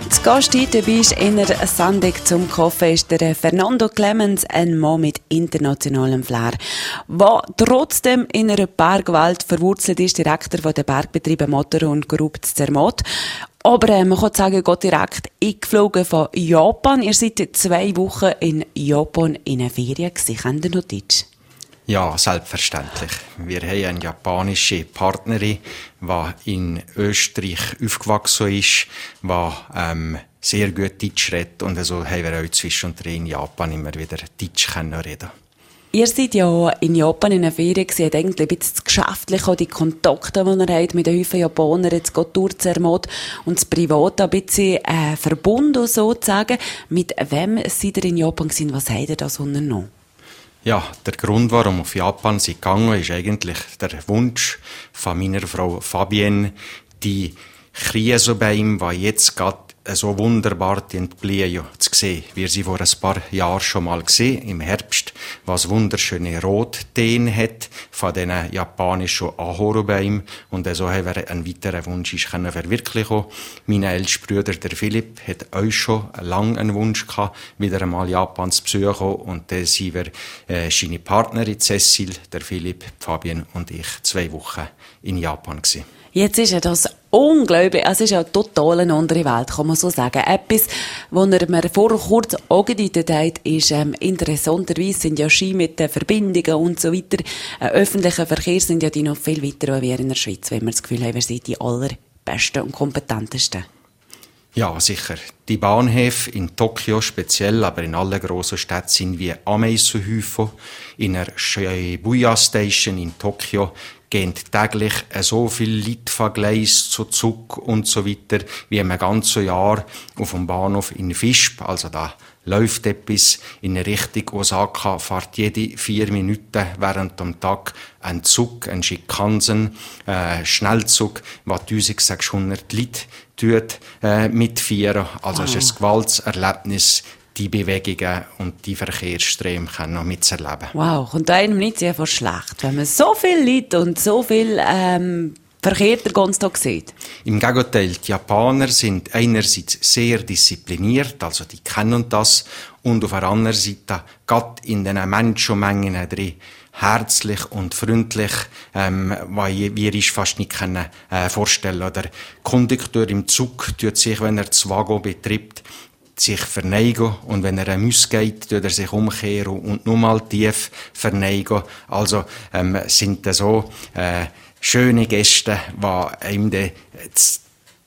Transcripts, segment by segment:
Zu Gast heute bist in der Sendung zum Kochen ist der Fernando Clemens, ein Mann mit internationalem Flair, der trotzdem in einer Bergwelt verwurzelt ist, Direktor von den Bergbetrieben Motor und Group Zermatt. Aber man kann sagen, geht direkt eingeflogen von Japan. Ihr seid 2 Wochen in Japan in einer Ferien gewesen. Kennt ihr noch Deutsch? Ja, selbstverständlich. Wir haben eine japanische Partnerin, die in Österreich aufgewachsen ist, die sehr gut Deutsch redet. Und so haben wir auch zwischendrin in Japan immer wieder Deutsch reden. Ihr seid ja in Japan in einer Ferien gewesen, habt eigentlich ein bisschen geschäftlich auch die Kontakte, die ihr habt mit den Häufen Japanern, jetzt geht durch Zermatt und das Private ein bisschen verbunden sozusagen. Mit wem seid ihr in Japan gewesen? Was habt ihr da so unternommen? Ja, der Grund, warum auf Japan sie gegangen ist eigentlich der Wunsch von meiner Frau Fabienne, die Krise bei ihm, die jetzt gerade so wunderbar entblühen zu sehen. Wir sie vor ein paar Jahren schon mal gesehen, im Herbst, was wunderschöne Rotteen hat von diesen japanischen Ahorobäumen. Und so haben wir einen weiteren Wunsch verwirklichen. Mein ältester Bruder, der Philipp, hat auch schon lange einen Wunsch gehabt, wieder einmal Japan zu besuchen. Und dann sind wir seine Partnerin Cecil, der Philipp, Fabian und ich 2 Wochen in Japan gewesen. Jetzt ist ja das unglaublich, es ist ja total eine andere Welt, kann man so sagen. Etwas, was er mir vorher kurz angedeutet hat, ist, interessanterweise sind ja Ski mit den Verbindungen und so weiter, öffentlicher Verkehr sind ja die noch viel weiter als wir in der Schweiz, wenn wir das Gefühl haben, wir sind die allerbesten und kompetentesten. Ja, sicher. Die Bahnhöfe in Tokio speziell, aber in allen grossen Städten sind wie Ameisenhäufen. In der Shibuya Station in Tokio gehen täglich so viele Leute von Gleis zu Zug und so weiter, wie im ganzen Jahr auf dem Bahnhof in Visp. Also da läuft etwas in Richtung Osaka, fährt jede 4 Minuten während dem Tag ein Zug, ein Shinkansen, Schnellzug, was 1600 Leute mitfahren. Also es ist ein gewaltiges Erlebnis, die Bewegungen und die Verkehrsströme noch mitzuerleben. Wow, kommt einem nicht sehr schlecht, wenn man so viele Leute und so viel Verkehr den ganzen Tag sieht. Im Gegenteil, die Japaner sind einerseits sehr diszipliniert, also die kennen das, und auf der anderen Seite, gerade in den Menschenmengen drin, herzlich und freundlich, was wir uns fast nicht vorstellen können. Der Kondukteur im Zug tut sich, wenn er das Waggon betreibt, sich verneigen, und wenn er muss geht, tut er sich umkehren und nochmal tief verneigen. Also sind das so schöne Gäste, die einem das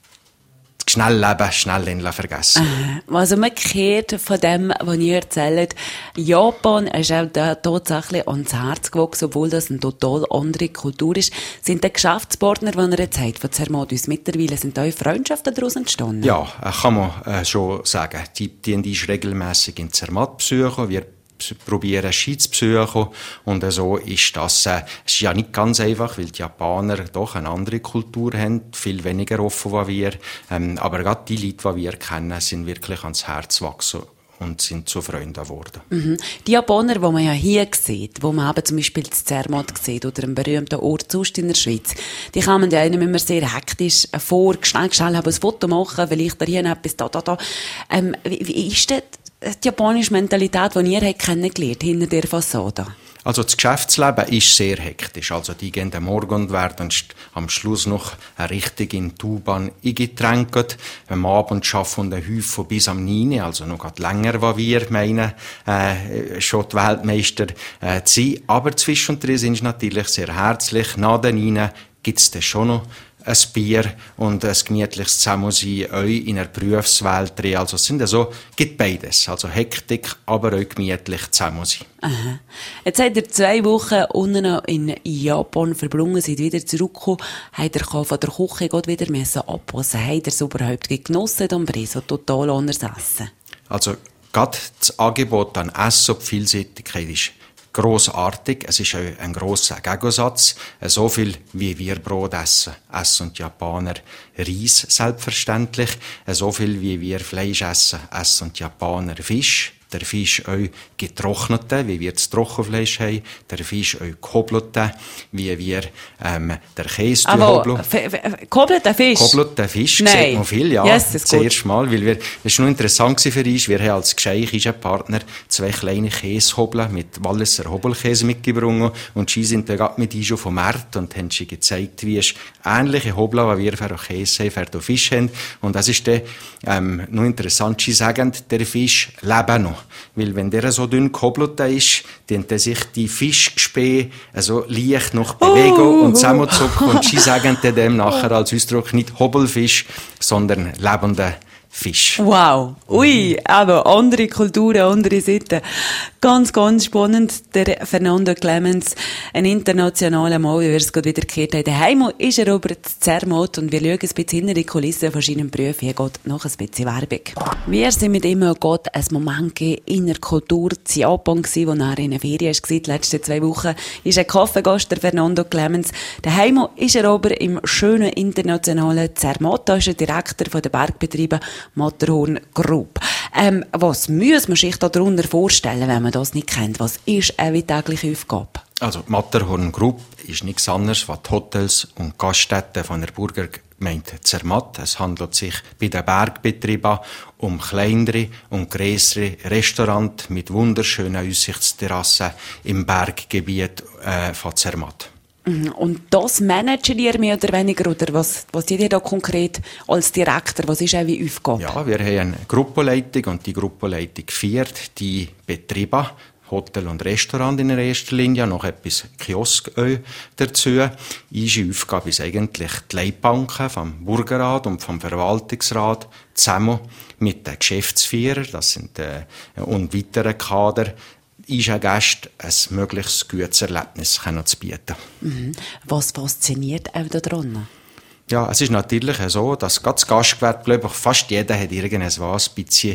Schnellleben schnell vergessen. Also man kehrt von dem, was ihr erzählt, Japan ist auch da tatsächlich ans Herz gewachsen, obwohl das eine total andere Kultur ist. Sind die Geschäftspartner, die ihr jetzt habt, von Zermatt uns mittlerweile, sind eure Freundschaften daraus entstanden? Ja, kann man schon sagen. Die ist regelmässig in Zermatt besuchen. Wir probieren Ski zu besuchen. Und so ist das, ist ja nicht ganz einfach, weil die Japaner doch eine andere Kultur haben, viel weniger offen als wir. Aber gerade die Leute, die wir kennen, sind wirklich ans Herz gewachsen und sind zu Freunden geworden. Mhm. Die Japaner, die man ja hier sieht, wo man eben zum Beispiel das Zermatt sieht oder einen berühmten Ort sonst in der Schweiz, die kommen ja einem immer sehr hektisch vor, schnell haben ein Foto machen, vielleicht da hier etwas, da. Wie ist das? Die japanische Mentalität, die ihr kennengelernt hinter der Fassade? Also das Geschäftsleben ist sehr hektisch. Also die gehen am Morgen und werden am Schluss noch richtig in die U-Bahn eingetränkt. Am Abend schaffen die Häufen bis am 9, also noch grad länger, als wir meinen, schon die Weltmeister zu sein. Aber zwischendrin sind sie natürlich sehr herzlich. Nach den 9 gibt's dann schon noch ein Bier und ein gemütliches Zusammensein auch in der Berufswelt drin. Also es sind also, gibt beides. Also Hektik, aber auch gemütlich Zusammensein. Aha. Jetzt habt ihr 2 Wochen unten in Japan verblungen, seid wieder zurückgekommen. Habt ihr von der Küche wieder abpassen? Habt ihr es überhaupt genossen, dann so total anders essen? Also gerade das Angebot an Essen und Vielseitigkeit ist grossartig. Es ist auch ein grosser Gegensatz. So viel wie wir Brot essen und die Japaner Reis selbstverständlich. So viel wie wir Fleisch essen und die Japaner Fisch. Der Fisch auch getrocknete, wie wir das Trockenfleisch haben. Der Fisch auch gehobelten, wie wir der Käse hobeln. Gehobelter Fisch? Gehobelter Fisch, sieht man viel, ja. Das erste Mal, weil das war noch interessant für uns. Wir haben als gescheichischer Partner 2 kleine Käsehobeln mit Walliser Hobelkäse mitgebracht und sie sind dann gerade mit schon vom Markt und haben sie gezeigt, wie es ähnliche Hobeln, die wir für Käse haben, für den Fisch haben. Und das ist dann noch interessant, sie sagen, der Fisch lebt noch. Weil wenn der so dünn gehobelt ist, dann sich die Fischgespäne so leicht noch bewegen und zusammenzucken. Und sie sagen dem nachher als Ausdruck nicht Hobelfisch, sondern lebender Fisch. Wow. Ui, aber andere Kulturen, andere Sitten. Ganz, ganz spannend. Der Fernando Clemens, ein internationaler Mann, wie wir es gerade wieder gehört haben. Daheim ist er aber zu Zermatt und wir schauen ein bisschen hinter die Kulissen von seinem Beruf. Hier geht noch ein bisschen Werbung. Wir sind mit ihm gerade ein Moment in der Kultur zu Japan gewesen, wo er in der Ferien war. Die letzten 2 Wochen ist ein Kaffeegast, der Fernando Clemens. Daheim ist er aber im schönen internationalen Zermatt. Da ist er Direktor von der Bergbetriebe Matterhorn Group. Was muss man sich darunter vorstellen, wenn man das nicht kennt? Was ist eine tägliche Aufgabe? Also, Matterhorn Group ist nichts anderes als die Hotels und Gaststätten von der Burgergemeinde Zermatt. Es handelt sich bei den Bergbetrieben um kleinere und grössere Restaurants mit wunderschönen Aussichtsterrassen im Berggebiet von Zermatt. Und das managen ihr mehr oder weniger, oder was seht ihr da konkret als Direktor? Was ist eure Aufgabe? Ja, wir haben eine Gruppenleitung und die Gruppenleitung führt die Betriebe, Hotel und Restaurant in erster Linie, noch etwas Kiosk dazu. Unsere Aufgabe ist eigentlich die Leitbanken vom Burgerrat und vom Verwaltungsrat zusammen mit den Geschäftsführern, das sind und weiteren Kader, unseren Gästen ein möglichst gutes Erlebnis zu bieten. Was fasziniert auch daran? Ja, es ist natürlich so, dass gerade das Gastgewerbe, glaube ich, fast jeder hat irgendwas ein bisschen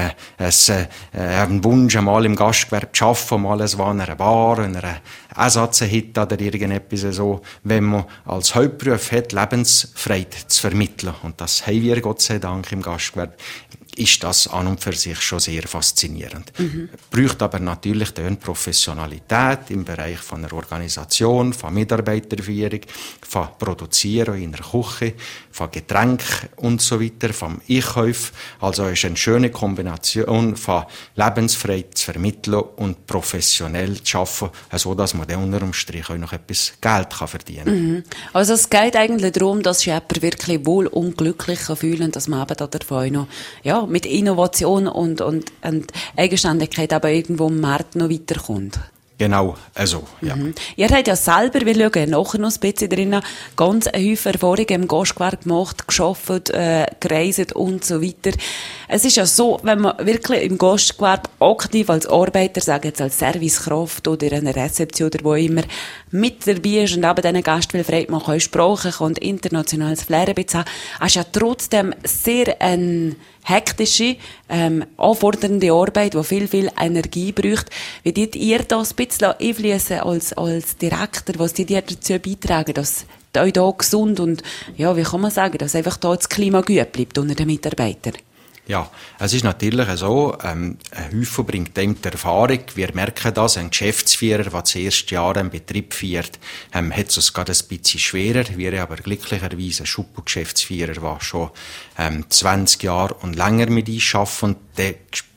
einen Wunsch, einmal im Gastgewerbe zu arbeiten, mal an einer Bar, einer Ersatzhit oder irgendetwas so, wenn man als Hauptberuf hat, Lebensfreude zu vermitteln. Und das haben wir, Gott sei Dank, im Gastgewerbe. Ist das an und für sich schon sehr faszinierend. Braucht aber natürlich die Professionalität im Bereich von der Organisation, von Mitarbeiterführung, von Produzieren in der Küche, von Getränken und so weiter, vom Einkauf. Also es ist eine schöne Kombination von Lebensfreude zu vermitteln und professionell zu arbeiten, so dass man dann unter dem Strich auch noch etwas Geld verdienen kann. Also es geht eigentlich darum, dass sich jemand wirklich wohl und glücklich fühlen kann, dass man eben davon noch, ja, mit Innovation und Eigenständigkeit aber irgendwo im Markt noch weiterkommt. Genau, also, ja. Ihr habt ja selber, wir schauen nachher noch ein bisschen drin, ganz eine Häufige Erfahrungen im Gastgewerbe gemacht, gearbeitet, gereist und so weiter. Es ist ja so, wenn man wirklich im Gastgewerbe aktiv als Arbeiter, sagen jetzt als Servicekraft oder in einer Rezeption oder wo immer, mit dabei ist und eben diesen Gästen viel Freude machen kann, Sprache kann und internationales Flair haben, hast ja trotzdem sehr hektische, anfordernde Arbeit, die viel Energie braucht. Wie tut ihr das ein bisschen einfließen als Direktor? Was tut ihr dazu beitragen, dass euch da gesund und, ja, wie kann man sagen, dass einfach da das Klima gut bleibt unter den Mitarbeitern? Ja, es ist natürlich so, ein Häufig bringt dem die Erfahrung. Wir merken das, ein Geschäftsführer, der das erste Jahr einen Betrieb führt, hat es gerade ein bisschen schwerer. Wir aber glücklicherweise ein Schuppengeschäftsführer, der schon 20 Jahre und länger mit uns arbeitet und der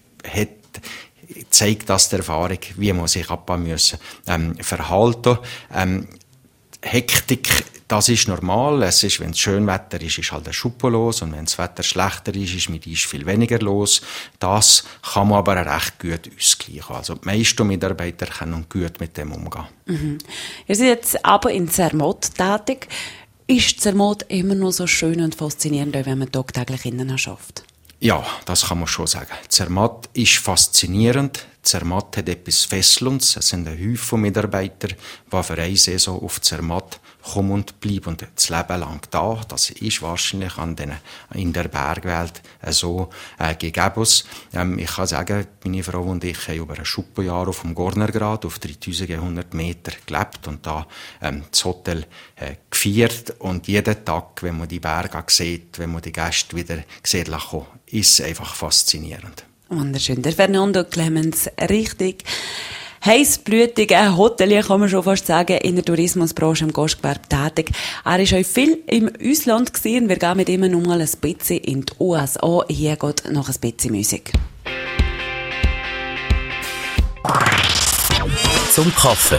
zeigt das die Erfahrung, wie man sich verhalten muss. Hektik, das ist normal. Es ist, wenn es schön Wetter ist, ist halt ein Schuppen los. Und wenn das Wetter schlechter ist mit uns viel weniger los. Das kann man aber recht gut ausgleichen. Also die meisten Mitarbeiter können gut mit dem umgehen. Ihr seid jetzt aber in Zermatt tätig. Ist Zermatt immer noch so schön und faszinierend, wenn man tagtäglich innen arbeitet? Ja, das kann man schon sagen. Zermatt ist faszinierend. Zermatt hat etwas Fesselndes. Es sind ein Haufen Mitarbeiter, die für eine Saison auf Zermatt kommen und bleiben das Leben lang da. Das ist wahrscheinlich in der Bergwelt so gegeben. Ich kann sagen, meine Frau und ich haben über ein Schuppenjahr auf dem Gornergrat auf 3100 Meter gelebt und da das Hotel gefeiert. Und jeden Tag, wenn man die Berge sieht, wenn man die Gäste wieder sieht, ist es einfach faszinierend. Wunderschön. Der Fernando Clemens, richtig heissblütiger Hotelier, kann man schon fast sagen, in der Tourismusbranche im Gastgewerbe tätig. Er war auch viel im Ausland gewesen. Wir gehen mit ihm noch mal ein bisschen in die USA. Hier geht noch ein bisschen Musik. Zum Kaffee.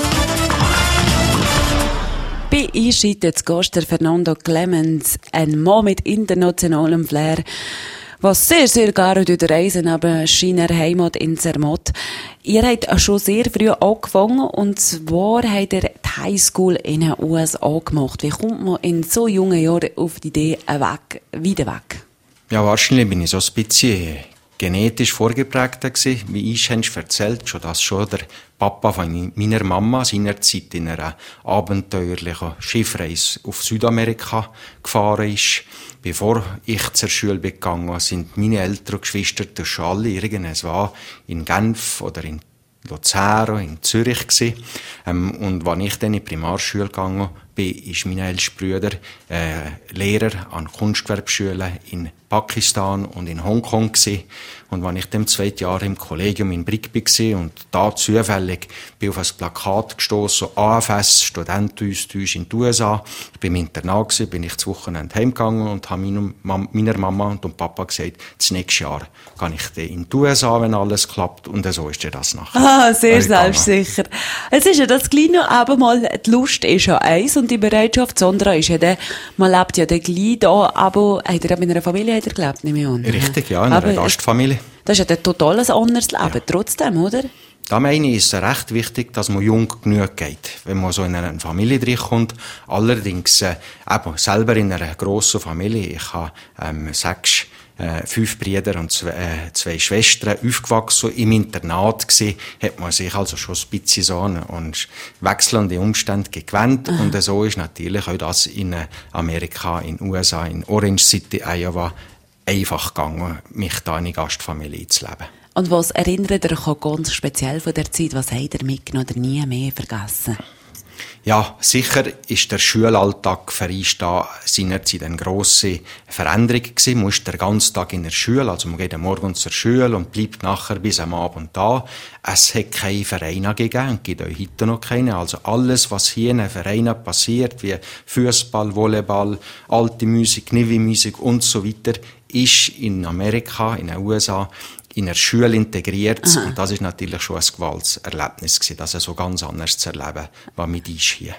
Bei Einschreiten zu Gast der Fernando Clemens, ein Mann mit internationalem Flair, was sehr, sehr gerne durch die Reisen aber seiner Heimat in Zermatt. Ihr habt schon sehr früh angefangen, und zwar habt ihr die Highschool in den USA gemacht. Wie kommt man in so jungen Jahren auf die Idee wieder weg? Ja, wahrscheinlich bin ich so ein bisschen genetisch vorgeprägt gewesen. Wie ich schon erzählt, schon der Papa von meiner Mama seinerzeit in einer abenteuerlichen Schiffreise auf Südamerika gefahren ist. Bevor ich zur Schule gegangen sind meine älteren Geschwister schon alle irgendwas in Genf oder in Luzern, in Zürich gewesen. Und als ich dann in die Primarschule gegangen bin, ist mein ältester Bruder Lehrer an Kunstgewerbeschulen in Pakistan und in Hongkong gewesen. Und als ich dann 2 Jahre im Kollegium in Brigby war und da zufällig bin auf ein Plakat gestossen, so AFS, Studentenaustausch in den USA. Ich bin im Internat gewesen, bin ich das Wochenende heimgegangen und habe meiner Mama und Papa gesagt, das nächste Jahr gehe ich dann in die USA, wenn alles klappt. Und so ist das nachher. Ah, sehr selbstsicher. Es ist ja das Kleine, aber mal, die Lust ist ja eins und die Bereitschaft, sondern ist ja der, man lebt ja der gleich da, aber hat er in einer Familie gelebt, nehme ich an. Richtig, ja, in einer Gastfamilie. Das ist ja ein total anderes Leben, ja. Trotzdem, oder? Da meine ich, ist es recht wichtig, dass man jung genug geht, wenn man so in eine Familie reinkommt. Allerdings, eben, selber in einer grossen Familie. Ich habe 5 Brüder und 2 Schwestern aufgewachsen. Im Internat gewesen, hat man sich also schon ein bisschen so an wechselnde Umstände gewöhnt. Und so ist natürlich auch das in Amerika, in den USA, in Orange City, Iowa, einfach gegangen, mich da in eine Gastfamilie einzuleben. Und was erinnert ihr euch ganz speziell von der Zeit? Was habt ihr mitgenommen oder nie mehr vergessen? Ja, sicher ist der Schulalltag für uns da seinerzeit eine grosse Veränderung gewesen. Man ist den ganzen Tag in der Schule, also man geht am Morgen zur Schule und bleibt nachher bis am Abend da. Es hat keine Vereine gegeben und gibt auch heute noch keine. Also alles, was hier in den Vereinen passiert, wie Fußball, Volleyball, alte Musik, neue Musik und so weiter, ist in Amerika, in den USA, in der Schule integriert. Aha. Und das ist natürlich schon ein Gewaltserlebnis gewesen, das so ganz anders zu erleben, was mit uns hier.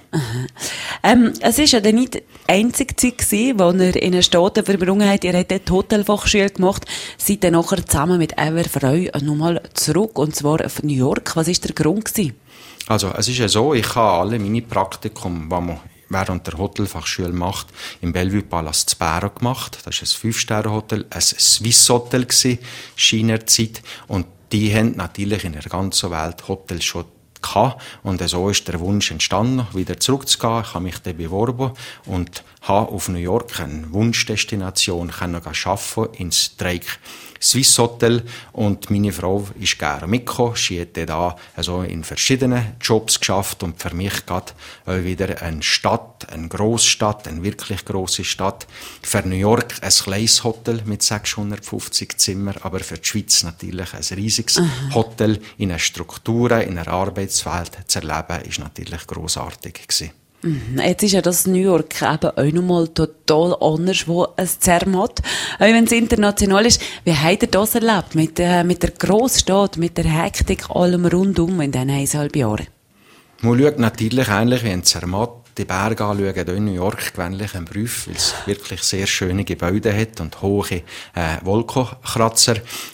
Es ist ja dann nicht die einzige Zeit gewesen, wo ihr in den Staaten verbrungen habt. Ihr habt dort die Hotelfachschule gemacht, seid dann nachher zusammen mit einer Frau nochmal zurück, und zwar auf New York. Was war der Grund gewesen? Also, es ist ja so, ich habe alle meine Praktikum, die man während der Hotelfachschule macht, im Bellevue Palace zu Bären gemacht. Das ist ein 5-Sterne-Hotel, ein Swiss-Hotel gewesen, seinerzeit. Und die haben natürlich in der ganzen Welt Hotels schon gehabt. Und so ist der Wunsch entstanden, wieder zurückzugehen. Ich habe mich dann beworben und habe auf New York eine Wunschdestination arbeiten ins Drake Swiss Hotel, und meine Frau ist gerne mitgekommen. Sie hat da also in verschiedenen Jobs geschafft, und für mich gerade wieder eine Stadt, eine Grossstadt, eine wirklich grosse Stadt. Für New York ein kleines Hotel mit 650 Zimmern, aber für die Schweiz natürlich ein riesiges Hotel in einer Struktur, in einer Arbeitswelt zu erleben, ist natürlich grossartig gewesen. Jetzt ist ja das New York eben auch nochmal total anders, wo es Zermatt, auch wenn es international ist. Wie habt ihr das erlebt? Mit der Grossstadt, mit der Hektik, allem rundum in diesen 1,5 Jahren? Man schaut natürlich ähnlich wie in Zermatt die Berge anschauen, hier in New York gewöhnlich einen Beruf, weil es wirklich sehr schöne Gebäude hat und hohe Wolkenkratzer.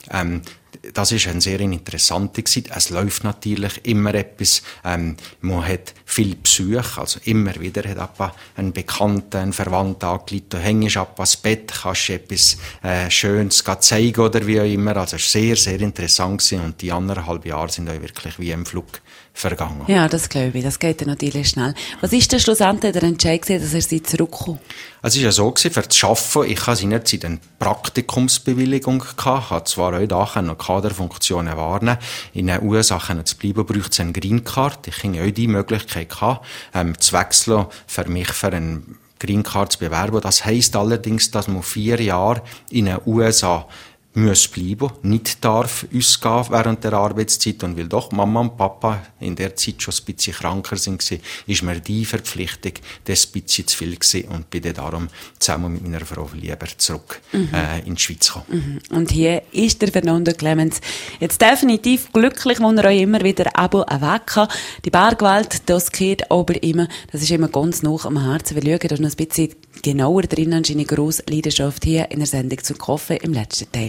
Das ist eine sehr interessante Zeit. Es läuft natürlich immer etwas. Man hat viel Besuch, also immer wieder hat ein Bekannter, ein Verwandter angeleitet. Du hängst ab ans Bett, kannst etwas Schönes zeigen oder wie auch immer. Also es war sehr, sehr interessant gewesen, und die 1,5 Jahre sind auch wirklich wie im Flug vergangen. Ja, das glaube ich. Das geht dann natürlich schnell. Was ist denn schlussendlich der Entscheid gewesen, dass er zurückkommt? Es war ja so gewesen, für das Arbeiten, ich hatte seinerzeit eine Praktikumsbewilligung gehabt, habe zwar auch da noch Kaderfunktionen wahrnehmen. In den USA zu bleiben, braucht es eine Green Card. Ich hatte auch die Möglichkeit gehabt, zu wechseln, für mich für einen Green Card zu bewerben. Das heisst allerdings, dass man 4 Jahre in den USA muss bleiben, nicht darf ausgehen während der Arbeitszeit. Und weil doch Mama und Papa in der Zeit schon ein bisschen kranker sind, ist mir die Verpflichtung das ein bisschen zu viel gewesen und bin dann darum zusammen mit meiner Frau lieber zurück in die Schweiz gekommen. Und hier ist der Fernando Clemens jetzt definitiv glücklich, wo er euch immer wieder weg kann. Die Bergwelt, das geht aber immer, das ist immer ganz nah am Herzen. Wir schauen da noch ein bisschen genauer drin an seine grosse Leidenschaft hier in der Sendung zum Kaffee im letzten Teil.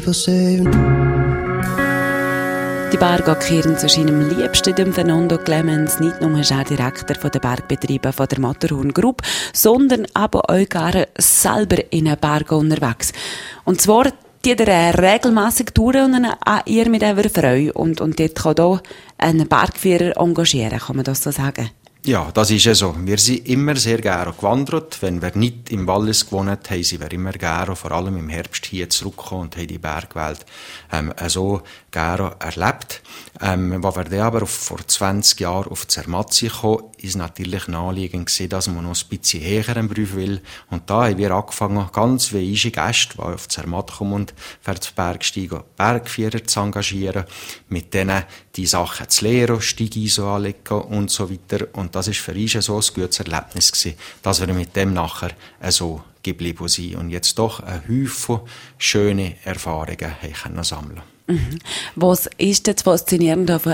Die Berge kehren zu seinem Liebsten, dem Fernando Clemens. Nicht nur ist er Direktor von der Bergbetriebe von der Matterhorn Group, sondern aber auch gerne selber in den Bergen unterwegs. Und zwar die regelmässig Touren und auch ihr mit eurer Freude. Und dort kann hier einen Bergführer engagieren, kann man das so sagen? Ja, das ist ja so. Wir sind immer sehr gerne gewandert. Wenn wir nicht im Wallis gewohnt haben, sind wir immer gerne, vor allem im Herbst, hier zurückgekommen und haben die Bergwelt so gerne erlebt. Als wir dann aber vor 20 Jahren auf Zermatt kamen, ist natürlich naheliegend gewesen, dass man noch ein bisschen höher einen Beruf will. Und da haben wir angefangen, ganz wie unsere Gäste, die auf Zermatt kommen und für das Bergsteigen Bergführer zu engagieren, mit denen die Sachen zu lehren, Steigeisen anlegen und so weiter. Und das ist für uns so ein gutes Erlebnis gewesen, dass wir mit dem nachher so geblieben sind und jetzt doch einen Haufen schöne Erfahrungen haben sammeln. Was ist jetzt faszinierend für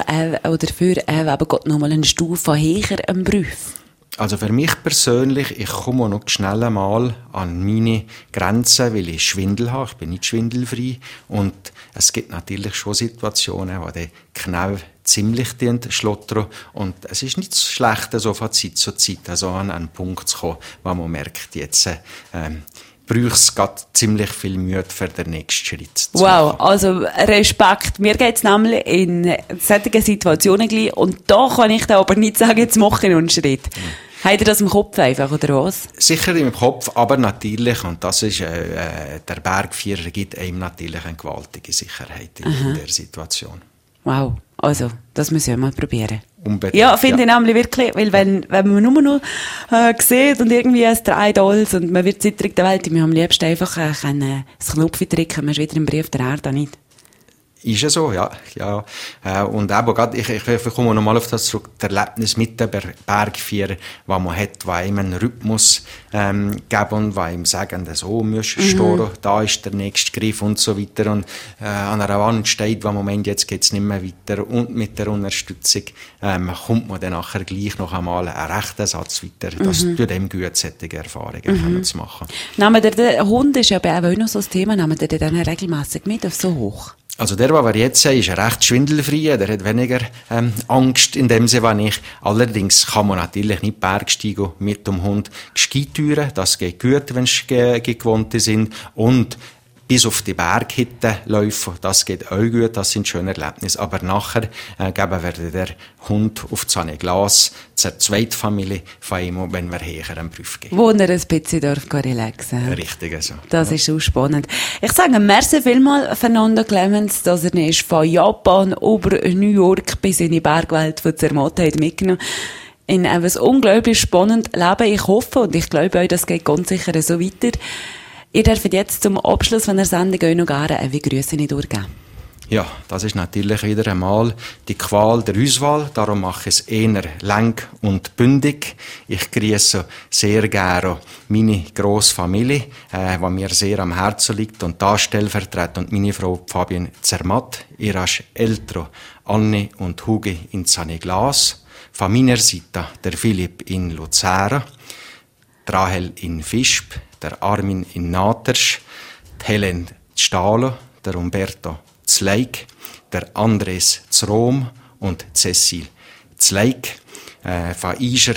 eben Gott nochmal eine Stufe höher im Beruf? Also für mich persönlich, ich komme noch schnell mal an meine Grenzen, weil ich Schwindel habe. Ich bin nicht schwindelfrei. Und es gibt natürlich schon Situationen, wo die Knie ziemlich schlottern. Und es ist nicht so schlecht, so von Zeit zu Zeit also an einen Punkt zu kommen, wo man merkt, jetzt braucht es gerade ziemlich viel Mühe für den nächsten Schritt zu machen. Wow, also Respekt. Mir geht es nämlich in solchen Situationen gleich. Und da kann ich dann aber nicht sagen, jetzt mache ich noch einen Schritt. Habt ihr das im Kopf einfach, oder was? Sicher im Kopf, aber natürlich, und das ist, der Bergführer gibt einem natürlich eine gewaltige Sicherheit in der Situation. Wow, also, das müssen wir mal probieren. Unbedingt, ja, finde ich nämlich wirklich, weil wenn man nur noch sieht und irgendwie es dreht alles und man wird zitterig der Welt, wir haben am liebsten einfach ein Knopf drücken, man ist wieder im Brief der Erde, nicht? Ist ja so, ja. Und eben gerade, ich komme nochmal auf das zurück, das Erlebnis mit den Bergführern, was man hat, was einem einen Rhythmus geben und was ihm sagen, so musst du stehen, da ist der nächste Griff und so weiter. Und an einer Wand steht, wo man meint, jetzt geht's nicht mehr weiter. Und mit der Unterstützung kommt man dann nachher gleich noch einmal einen rechten Satz weiter. Das tut dem gut, solche Erfahrungen zu machen. Der Hund ist ja bei auch noch so ein Thema, nehmen wir den dann regelmässig mit auf so hoch? Also der, was wir jetzt haben, ist recht schwindelfrei, der hat weniger Angst in dem Sinne, wenn ich. Allerdings kann man natürlich nicht Bergsteigen mit dem Hund Skitouren, das geht gut, wenn es gewohnt sind, und bis auf die Berghütte laufen, das geht auch gut, das sind schöne Erlebnisse. Aber nachher geben wir der Hund auf das Glas zur Zweitfamilie von ihm, wenn wir höher einen Beruf gehen. Wo er ein bisschen relaxen darf. Richtig, so. Das ist so spannend. Ich sage merci vielmals, Fernando Clemens, dass er ist von Japan über New York bis in die Bergwelt von Zermatt mitgenommen. In ein unglaublich spannendes Leben. Ich hoffe und ich glaube euch, das geht ganz sicher so weiter. Ihr dürft jetzt zum Abschluss von der Sendung euch noch gerne eine Grüße durchgeben. Ja, das ist natürlich wieder einmal die Qual der Auswahl. Darum mache ich es eher lang und bündig. Ich grüße sehr gerne meine grosse Familie, die mir sehr am Herzen liegt. Und da stellvertretend meine Frau Fabienne Zermatt, ihre Eltern Anne und Hugo in Zaneglas. Von meiner Seite der Philipp in Luzern, Rahel in Visp, der Armin in Natersch, die Helen Stahlen, der Umberto Zleik, der Andres Zrom und Cecil Zleik. Von Iser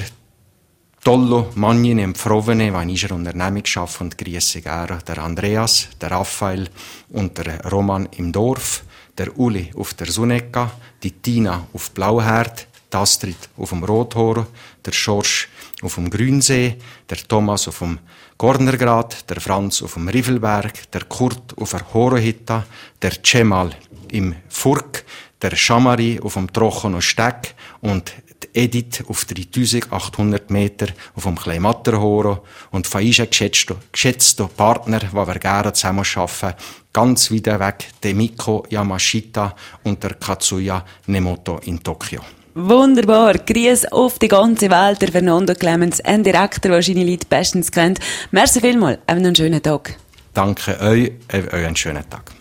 Tollo, Manjen im Frovene, die in Iser Unternehmung arbeiten, und grüße gerne der Andreas, der Raphael und der Roman im Dorf, der Uli auf der Suneka, die Tina auf Blauherd, die Astrid auf dem Rothor, der Schorsch auf dem Grünsee, der Thomas auf dem Gornergrad, der Franz auf dem Riffelberg, der Kurt auf der Horohitta, der Cemal im Furk, der Schamari auf dem Trocheno Steck und die Edith auf 3800 Meter auf dem kleinen Matterhorn und von uns ein geschätzter Partner, den wir gerne zusammen arbeiten, ganz weit weg, der Miko Yamashita und der Katsuya Nemoto in Tokio. Wunderbar. Grüß auf die ganze Welt, der Fernando Clemens, ein Direktor, den seine Leute bestens kennt. Merci vielmals. Einen schönen Tag. Danke euch einen schönen Tag.